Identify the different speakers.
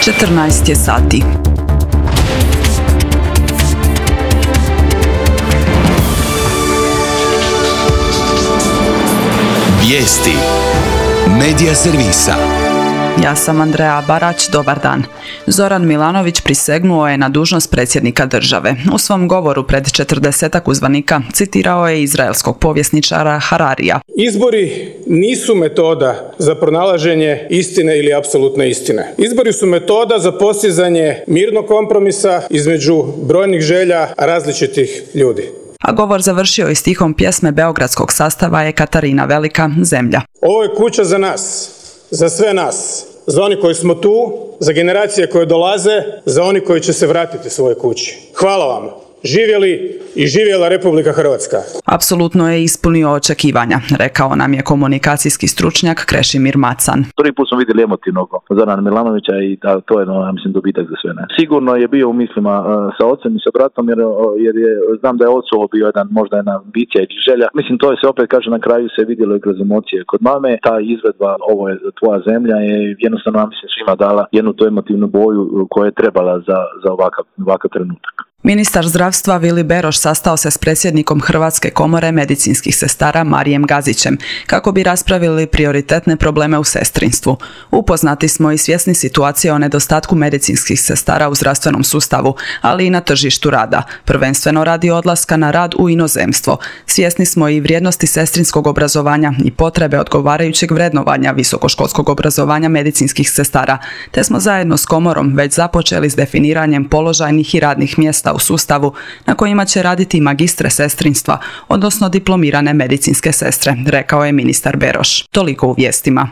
Speaker 1: 14 je sati.
Speaker 2: Vijesti Medija servisa.
Speaker 1: Ja sam Andreja Barać, dobar dan. Zoran Milanović prisegnuo je na dužnost predsjednika države. U svom govoru pred 40-ak uzvanika citirao je izraelskog povjesničara Hararija.
Speaker 3: Izbori nisu metoda za pronalaženje istine ili apsolutne istine. Izbori su metoda za postizanje mirnog kompromisa između brojnih želja različitih ljudi.
Speaker 1: A govor završio i stihom pjesme beogradskog sastava je Katarina Velika, Zemlja.
Speaker 3: Ovo je kuća za nas, za sve nas, za oni koji smo tu, za generacije koje dolaze, za oni koji će se vratiti svojoj kući. Hvala vam. Živjeli i živjela Republika Hrvatska.
Speaker 1: Apsolutno je ispunio očekivanja, rekao nam je komunikacijski stručnjak Krešimir Macan.
Speaker 4: Prvi put smo vidjeli emotivnog Zorana Milanovića i to je, ja mislim, dobitak za sve nas. Sigurno je bio u mislima sa ocem i sa bratom, jer znam da je ocu bio možda jedna ambicija i želja. Mislim, to je se opet, kaže, na kraju se vidjelo i kroz emocije. Kod mame ta izvedba, ovo je tvoja zemlja, je jednostavno, ja mislim, svima dala jednu tu emotivnu boju koja je trebala za ovakav trenutak.
Speaker 1: Ministar zdravstva Vili Beroš sastao se s predsjednikom Hrvatske komore medicinskih sestara Marijem Gazićem kako bi raspravili prioritetne probleme u sestrinstvu. Upoznati smo i svjesni situacije o nedostatku medicinskih sestara u zdravstvenom sustavu, ali i na tržištu rada, prvenstveno radi odlaska na rad u inozemstvo. Svjesni smo i vrijednosti sestrinskog obrazovanja i potrebe odgovarajućeg vrednovanja visokoškolskog obrazovanja medicinskih sestara, te smo zajedno s komorom već započeli s definiranjem položajnih i radnih mjesta u sustavu na kojima će raditi magistre sestrinstva, odnosno diplomirane medicinske sestre, rekao je ministar Beroš. Toliko u vijestima.